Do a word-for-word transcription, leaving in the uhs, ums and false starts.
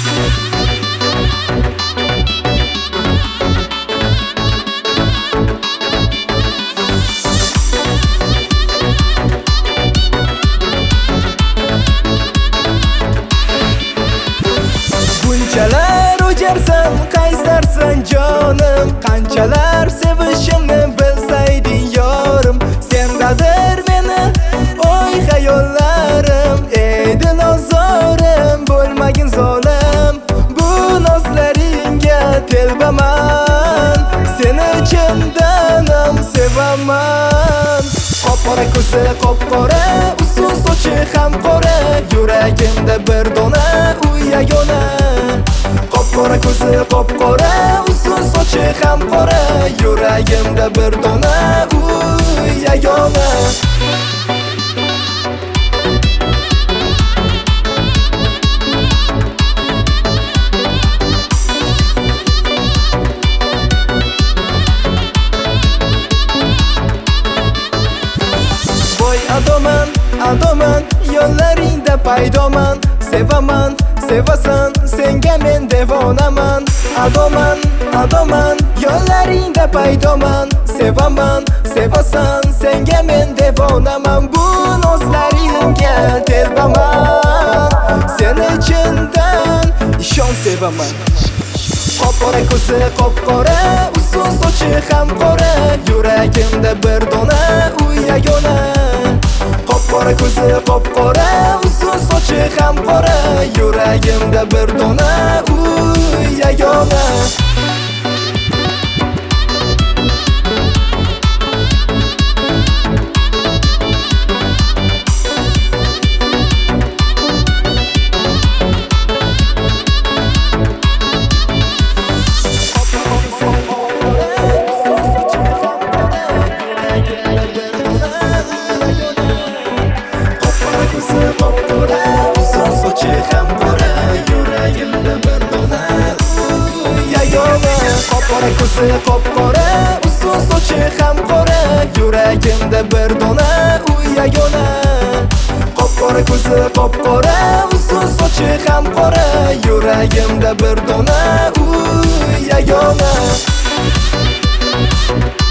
Bunchalar o'jarsan, qaysarsan jonim, qanchalar sevishimni bilsayding yorim. Sendadir meni o'y xayollarim, edi nozorim, bo'lmagin zolim. Bu nozlaringga telbaman, seni chindanam sevaman. Qop-qora ko'zi qop-qora, uzun sochi ham qora, yuragimda bir dona u yagona. Qop-qora ko'zi qop-qora, uzun sochi ham qora, yuragimda bir dona u yagona. Voy adoman, adoman, yo'llaringda paydoman, sevaman, sevasan, senga men devonaman. Adoman, adoman, yo'llaringda paydoman, sevaman, sevasan, senga men devonaman. Bu nozlaringga telbaman, seni chindan ishon sevaman. Qop-qora ko'zi qop-qora, uzun sochi ham qora, yuragimda bir dona u yagona. Qop-qora ko'zi qop-qora, uzun sochi ham qora, yuragimda bir dona u yagona. Qop-qora ko'zi qop-qora, uzun sochi ham qora, yuragimda bir dona u yagona. Qop-qora ko'zi qop-qora, uzun sochi ham qora, yuragimda bir dona u yagona.